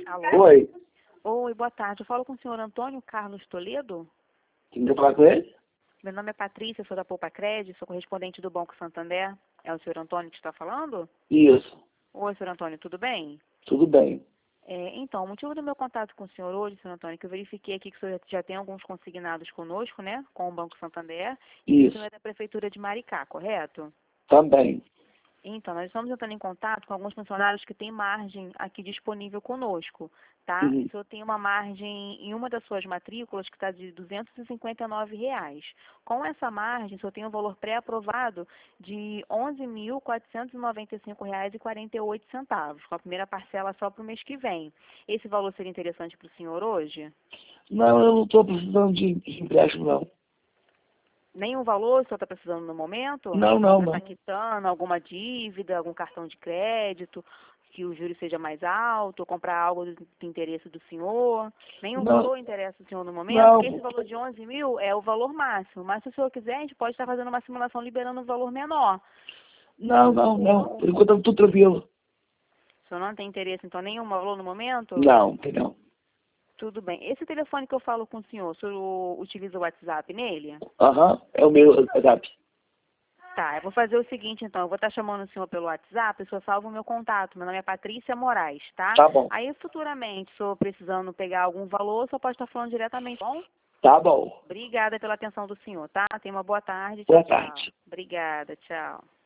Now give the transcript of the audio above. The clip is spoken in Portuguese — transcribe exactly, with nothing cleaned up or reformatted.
Alô? Oi, Oi, boa tarde. Eu falo com o senhor Antônio Carlos Toledo. quem quer falar com ele? Meu nome é Patrícia, sou da Poupa Crédito, sou correspondente do Banco Santander. É o senhor Antônio que está falando? Isso, Oi, senhor Antônio, tudo bem? tudo bem. É, então, o motivo do meu contato com o senhor hoje, senhor Antônio, é que eu verifiquei aqui que o senhor já tem alguns consignados conosco, né, com o Banco Santander, e que o senhor Isso, é da Prefeitura de Maricá, correto? também. Então, nós estamos entrando em contato com alguns funcionários que têm margem aqui disponível conosco, tá? E Uhum. o senhor tem uma margem em uma das suas matrículas que está de duzentos e cinquenta e nove reais. Com essa margem, o senhor tem um valor pré-aprovado de onze mil quatrocentos e noventa e cinco reais e quarenta e oito centavos, com a primeira parcela só para o mês que vem. Esse valor seria interessante para o senhor hoje? Não, eu não estou precisando de, de empréstimo, não. Nenhum valor o senhor está precisando no momento? Não, não, Já está não. quitando alguma dívida, algum cartão de crédito, que o juros seja mais alto, ou comprar algo do, do interesse do senhor? Nenhum Não, valor interessa o senhor no momento? Porque esse não, valor de onze mil é o valor máximo, mas se o senhor quiser, a gente pode estar fazendo uma simulação liberando um valor menor. não, não, não. Por enquanto eu tudo tranquilo. O senhor não tem interesse, então, nenhum valor no momento? Não, tem não. Tudo bem. Esse telefone que eu falo com o senhor, o senhor utiliza o WhatsApp nele? Aham, é o meu WhatsApp. Tá, eu vou fazer o seguinte, então, eu vou estar chamando o senhor pelo WhatsApp, o senhor salva o meu contato, meu nome é Patrícia Moraes, tá? Tá bom, Aí, futuramente, se o senhor precisando pegar algum valor, o senhor pode estar falando diretamente, tá bom? tá bom. Obrigada pela atenção do senhor, tá? Tenha uma boa tarde, tchau, Boa tchau. tarde. Obrigada, tchau.